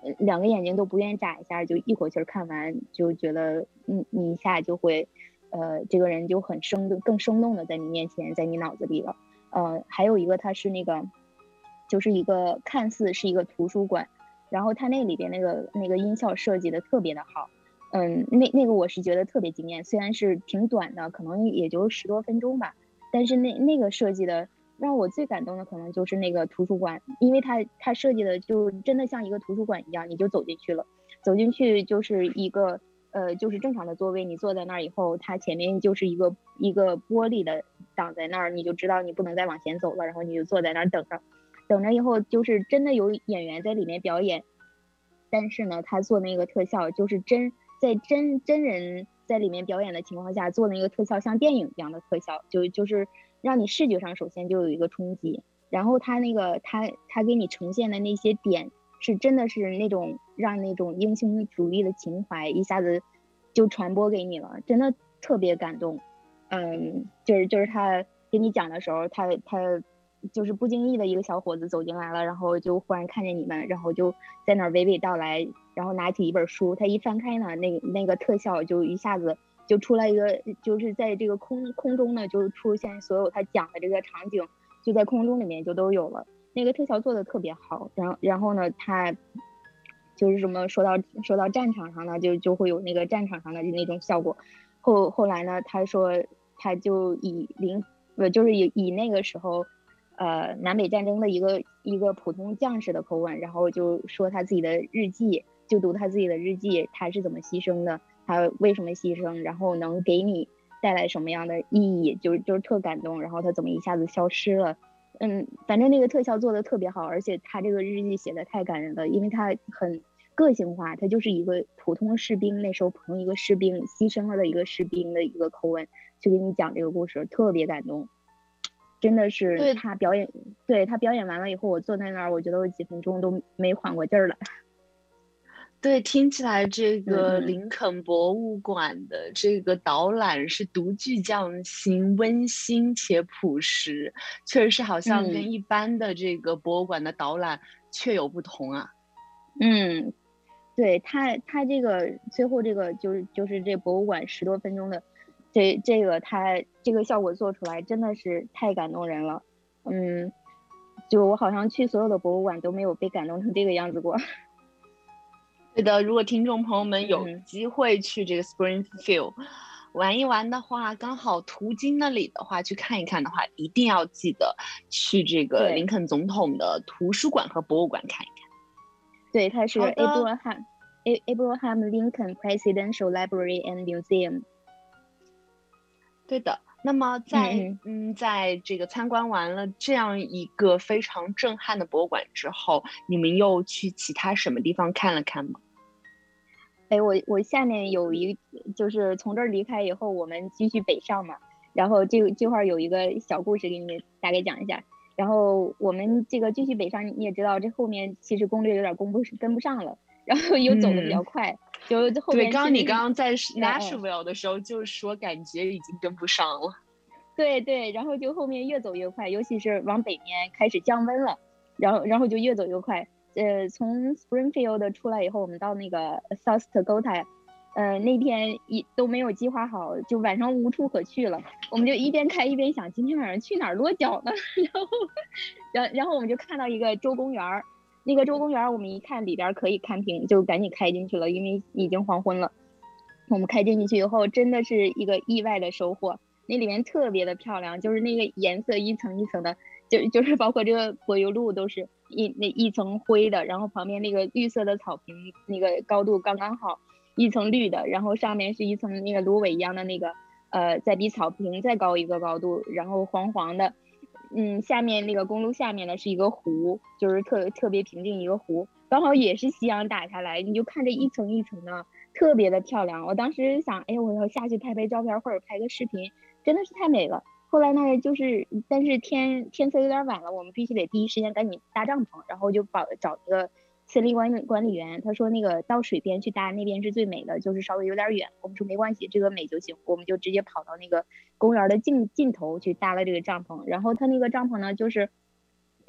两个眼睛都不愿眨一下，就一口气看完，就觉得你你一下就会，呃，这个人就很生动，更生动的在你面前，在你脑子里了。呃，还有一个它是那个，就是一个看似是一个图书馆，然后它那里边那个那个音效设计的特别的好，嗯，那那个我是觉得特别惊艳，虽然是挺短的，可能也就十多分钟吧，但是那那个设计的让我最感动的可能就是那个图书馆，因为它它设计的就真的像一个图书馆一样，你就走进去了，走进去就是一个呃就是正常的座位，你坐在那儿以后，它前面就是一个一个玻璃的挡在那儿，你就知道你不能再往前走了，然后你就坐在那儿等着，等着以后就是真的有演员在里面表演，但是呢，他做那个特效就是真在真真人在里面表演的情况下做那个特效，像电影一样的特效，就就是让你视觉上首先就有一个冲击，然后他那个他他给你呈现的那些点是真的是那种让那种英雄主义的情怀一下子就传播给你了，真的特别感动。嗯，就是就是他给你讲的时候，他他就是不经意的一个小伙子走进来了，然后就忽然看见你们，然后就在那儿娓娓道来，然后拿起一本书，他一翻开呢，那那个特效就一下子就出来一个，就是在这个空空中呢，就出现所有他讲的这个场景，就在空中里面就都有了。那个特效做的特别好，然后然后呢，他就是什么说到说到战场上呢，就就会有那个战场上的那种效果。后后来呢，他说他就以零呃就是以以那个时候呃南北战争的一个一个普通将士的口吻，然后就说他自己的日记，就读他自己的日记，他是怎么牺牲的，他为什么牺牲，然后能给你带来什么样的意义，就就是特感动，然后他怎么一下子消失了。嗯，反正那个特效做的特别好，而且他这个日记写的太感人了，因为他很个性化，他就是一个普通士兵，那时候普通一个士兵牺牲了的一个士兵的一个口吻去给你讲这个故事，特别感动。真的是他表演，对他表演完了以后，我坐在那儿，我觉得我几分钟都没缓过劲儿来。 对，听起来这个林肯博物馆的这个导览是独具匠心、温馨且朴实，确实是好像跟一般的这个博物馆的导览确有不同啊。 嗯，对他，他这个最后这个就是就是这博物馆十多分钟的，这这个他这个效果做出来真的是太感动人了。嗯，就我好像去所有的博物馆都没有被感动成这个样子过。 对的，如果听众朋友们有机会去这个 Springfield、嗯、玩一玩的话，刚好途经那里的话，去看一看的话，一定要记得去这个林肯总统的图书馆和博物馆看一看。 对，它是 Abraham Abraham Lincoln Presidential Library and Museum。 对的。那么在嗯, 嗯，在这个参观完了这样一个非常震撼的博物馆之后，你们又去其他什么地方看了看吗？ 哎，我我下面有一就是从这儿离开以后，我们继续北上嘛，然后这这块有一个小故事给你大概讲一下。然后我们这个继续北上，你也知道，这后面其实攻略有点跟不跟不上了，然后又走的比较快。嗯就后面对，刚刚你刚刚在 Nashville 的时候就说感觉已经跟不上了。 对对，然后就后面越走越快，尤其是往北面开始降温了，然后然后就越走越快。呃，从 Springfield 出来以后，我们到那个 South Dakota， 呃，那天一都没有计划好，就晚上无处可去了，我们就一边开一边想今天晚上去哪儿落脚呢？然后，然然后我们就看到一个州公园。那个州公园我们一看里边可以看屏，就赶紧开进去了，因为已经黄昏了。我们开进去以后真的是一个意外的收获，那里面特别的漂亮，就是那个颜色一层一层的，就就是包括这个柏油路都是一那一层灰的，然后旁边那个绿色的草坪那个高度刚刚好，一层绿的，然后上面是一层那个芦苇一样的那个呃再比草坪再高一个高度，然后黄黄的。嗯，下面那个公路下面呢是一个湖，就是特特别平静一个湖，刚好也是夕阳打下来，你就看着一层一层的，特别的漂亮。我当时想，哎，我要下去拍拍照片或者拍个视频，真的是太美了。后来呢，就是但是天天色有点晚了，我们必须得第一时间赶紧搭帐篷，然后就找找那个森林管理管理员，他说那个到水边去搭那边是最美的，就是稍微有点远。我们说没关系，这个美就行，我们就直接跑到那个公园的尽尽头去搭了这个帐篷。然后他那个帐篷呢，就是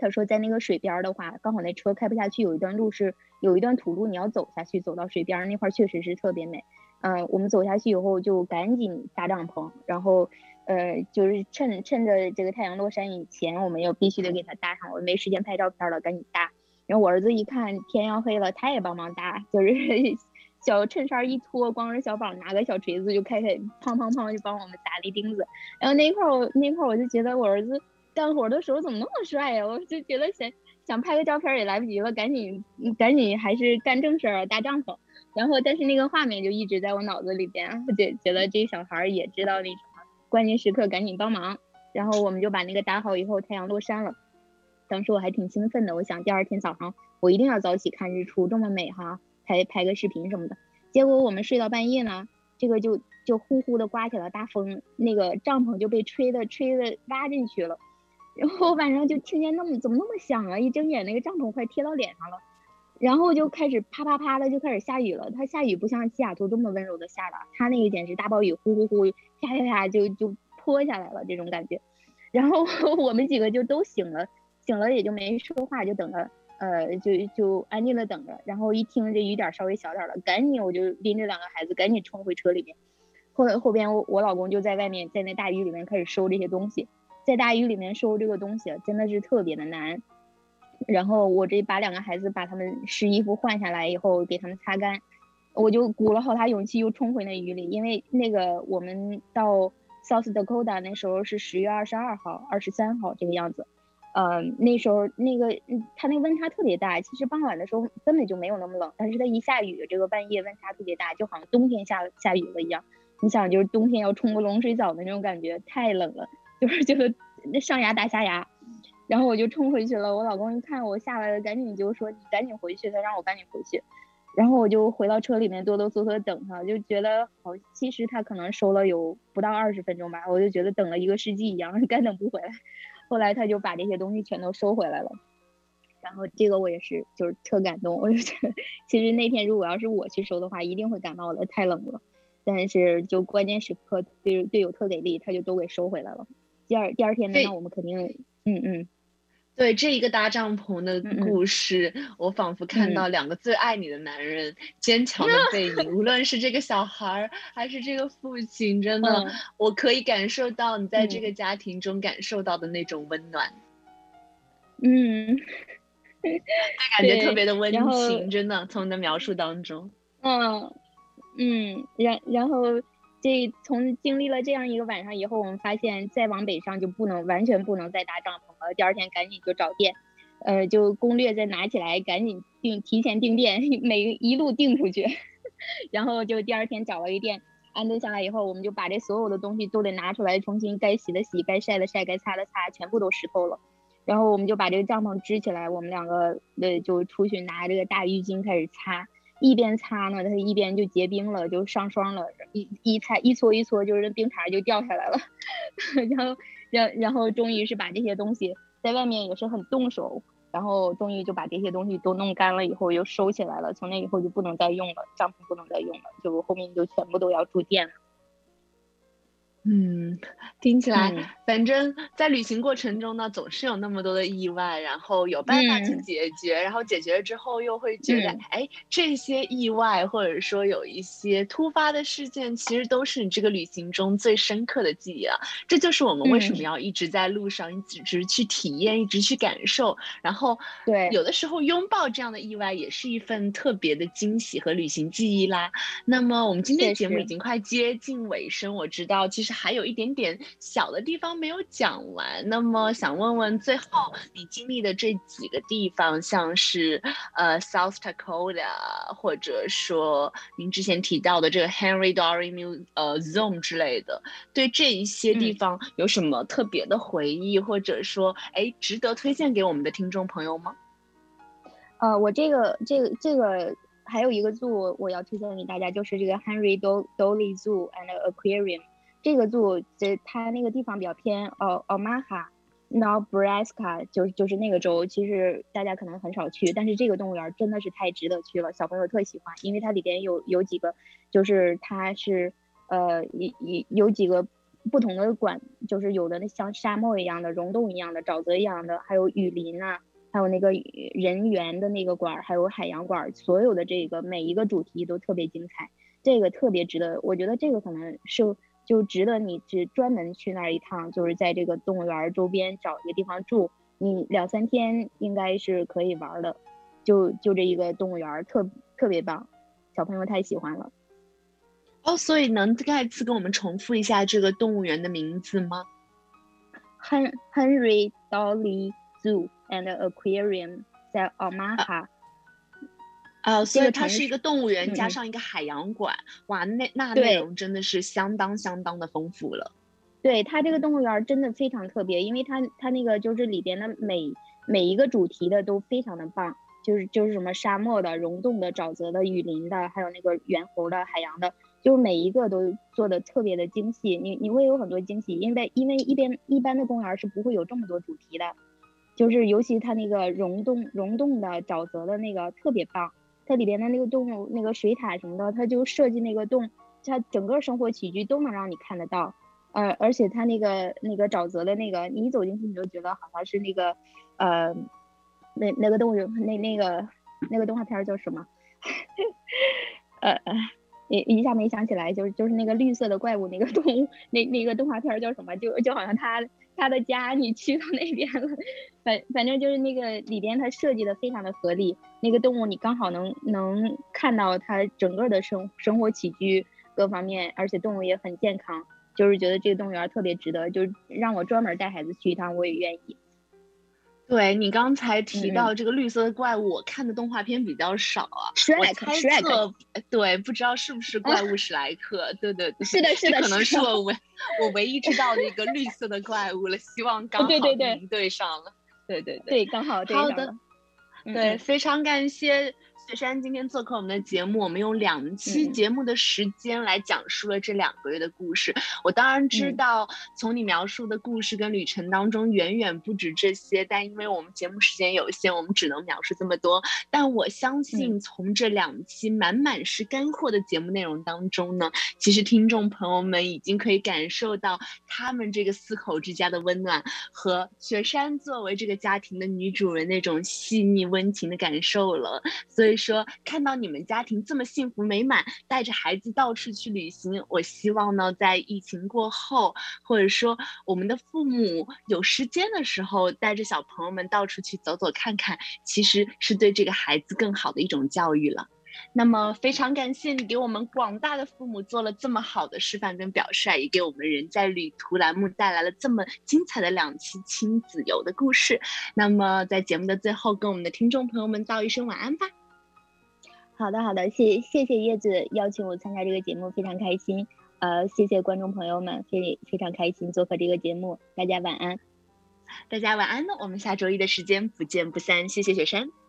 他说在那个水边的话，刚好那车开不下去，有一段路是有一段土路，你要走下去，走到水边那块确实是特别美。嗯、呃，我们走下去以后就赶紧搭帐篷，然后呃就是趁趁着这个太阳落山以前，我们要必须得给它搭上，我没时间拍照片了，赶紧搭。然后我儿子一看天要黑了，他也帮忙搭，就是小衬衫一脱，光着小膀拿个小锤子就开始砰砰砰就帮我们打那钉子。然后那一块我那块我就觉得我儿子干活的时候怎么那么帅呀、啊？我就觉得想想拍个照片也来不及了，赶紧赶紧还是干正事儿搭帐篷。然后但是那个画面就一直在我脑子里边，我就觉得这小孩也知道那什么关键时刻赶紧帮忙。然后我们就把那个搭好以后，太阳落山了。当时我还挺兴奋的，我想第二天早上我一定要早起看日出，这么美哈，拍拍个视频什么的。结果我们睡到半夜呢，这个就就呼呼的刮起了大风，那个帐篷就被吹的吹的挖进去了。然后晚上就听见那么怎么那么响啊，一睁眼那个帐篷快贴到脸上了。然后就开始啪啪啪的就开始下雨了。它下雨不像西雅图这么温柔的下的，它那个简直大暴雨，呼呼呼啪啪啪就就泼下来了这种感觉。然后我们几个就都醒了。醒了也就没说话，就等着，呃，就就安静的等着。然后一听这雨点稍微小点了，赶紧我就拎着两个孩子赶紧冲回车里面。后后边我我老公就在外面在那大雨里面开始收这些东西，在大雨里面收这个东西真的是特别的难。然后我这把两个孩子把他们湿衣服换下来以后给他们擦干，我就鼓了好大勇气又冲回那雨里，因为那个我们到 South Dakota 那时候是十月二十二号、二十三号这个样子。呃，那时候那个它那个温差特别大，其实傍晚的时候根本就没有那么冷，但是它一下雨，这个半夜温差特别大，就好像冬天下下雨了一样。你想，就是冬天要冲个冷水澡的那种感觉，太冷了，就是觉得上牙打下牙。然后我就冲回去了，我老公一看我下来了，赶紧就说你赶紧回去，他让我赶紧回去。然后我就回到车里面哆哆嗦嗦等他，就觉得好，其实他可能收了有不到二十分钟吧，我就觉得等了一个世纪一样，干等不回来。后来他就把这些东西全都收回来了，然后这个我也是就是特感动，我就觉得其实那天如果要是我去收的话一定会感冒的，太冷了。但是就关键时刻队队友特给力，他就都给收回来了。第二第二天呢，那我们肯定嗯嗯。 对这一个搭帐篷的故事、嗯、我仿佛看到两个最爱你的男人、嗯、坚强的背影、嗯、无论是这个小孩还是这个父亲，真的、嗯、我可以感受到你在这个家庭中感受到的那种温暖。 嗯， 感觉特别的温情，真的从你的描述当中。 嗯嗯，然然后这从经历了这样一个晚上以后，我们发现再往北上就不能完全不能再搭帐篷了。第二天赶紧就找店，呃，就攻略再拿起来，赶紧订提前订店，每一路订出去。然后就第二天找了一店，安顿下来以后，我们就把这所有的东西都得拿出来，重新该洗的洗，该晒的晒，该擦的擦，全部都湿透了。然后我们就把这个帐篷支起来，我们两个呃就出去拿这个大浴巾开始擦。一边擦呢，它一边就结冰了，就上霜了，一一擦一搓一搓，就是冰碴就掉下来了。然后，然然后终于是把这些东西在外面也是很动手，然后终于就把这些东西都弄干了以后又收起来了。从那以后就不能再用了，帐篷不能再用了，就后面就全部都要住店了。 嗯，听起来、嗯、反正在旅行过程中呢总是有那么多的意外，然后有办法去解决、嗯、然后解决了之后又会觉得哎、嗯，这些意外或者说有一些突发的事件其实都是你这个旅行中最深刻的记忆啊。这就是我们为什么要一直在路上、嗯、一直去体验一直去感受，然后对有的时候拥抱这样的意外也是一份特别的惊喜和旅行记忆啦。那么我们今天的节目已经快接近尾声，我知道其实还有一点点小的地方没有讲完，那么想问问最后你经历的这几个地方，像是呃 South Dakota 或者说您之前提到的这个 Henry Dory Muse 呃 Zone 之类的，对这一些地方有什么特别的回忆、嗯、或者说哎值得推荐给我们的听众朋友吗？ 呃我这个这个这个还有一个 zoo 我要推荐给大家，就是这个 Henry Dooley Zoo and Aquarium。这个 zoo 这它那个地方比较偏哦 Omaha Nebraska 就就是那个州，其实大家可能很少去，但是这个动物园真的是太值得去了，小朋友特喜欢，因为它里边有有几个就是它是呃有有几个不同的馆，就是有的那像沙漠一样的、溶洞一样的、沼泽一样的，还有雨林啊，还有那个人猿的那个馆，还有海洋馆，所有的这个每一个主题都特别精彩，这个特别值得，我觉得这个可能是就值得你只专门去那儿一趟，就是在这个动物园周边找一个地方住，你两三天应该是可以玩的，就就这一个动物园特特别棒，小朋友太喜欢了。 哦，所以能再次跟我们重复一下这个动物园的名字吗？ Henry Dolly Zoo and Aquarium 在 Omaha。 呃，所以它是一个动物园加上一个海洋馆，嗯、哇，那那内容真的是相当相当的丰富了。 对，它这个动物园真的非常特别，因为它它那个就是里边的每每一个主题的都非常的棒。就是就是什么沙漠的、溶洞的、沼泽的、雨林的，还有那个猿猴的、海洋的，就是每一个都做的特别的精细。你你会有很多惊喜，因为因为一边一般的公园是不会有这么多主题的，就是尤其它那个溶洞溶洞的、沼泽的那个特别棒，它里边的那个动物、那个水獭什么的，它就设计那个洞，它整个生活起居都能让你看得到。呃，而且它那个那个沼泽的那个，你一走进去你就觉得好像是那个呃。那那个动物那那个那个动画片叫什么？呃，一一下没想起来，就是就是那个绿色的怪物那个动物，那那个动画片叫什么？就就好像他他的家你去到那边了，反反正就是那个里边它设计的非常的合理，那个动物你刚好能能看到它整个的生生活起居各方面，而且动物也很健康，就是觉得这个动物园特别值得，就是让我专门带孩子去一趟，我也愿意。 对，你刚才提到这个绿色的怪物，嗯、我看的动画片比较少啊。我猜测，对，不知道是不是怪物史莱克？啊、对对对， 是的，是的， 这可能是我唯我唯一知道的一个绿色的怪物了。希望刚好您对上了。对对对， 对，刚好对上了。 好的，对，非常感谢雪山今天做客我们的节目，我们用两期节目的时间来讲述了这两个月的故事。嗯、我当然知道，从你描述的故事跟旅程当中远远不止这些，但因为我们节目时间有限，我们只能描述这么多。但我相信，从这两期满满是干货的节目内容当中呢，其实听众朋友们已经可以感受到他们这个四口之家的温暖，和雪山作为这个家庭的女主人那种细腻温情的感受了。所以说看到你们家庭这么幸福美满，带着孩子到处去旅行，我希望呢在疫情过后，或者说我们的父母有时间的时候，带着小朋友们到处去走走看看，其实是对这个孩子更好的一种教育了。那么非常感谢你给我们广大的父母做了这么好的示范跟表率，也给我们人在旅途栏目带来了这么精彩的两期亲子游的故事。那么在节目的最后，跟我们的听众朋友们道一声晚安吧。 好的好的，谢谢谢叶子邀请我参加这个节目，非常开心。呃，谢谢观众朋友们，非非常开心做客这个节目，大家晚安。 大家晚安呢，我们下周一的时间不见不散，谢谢雪山。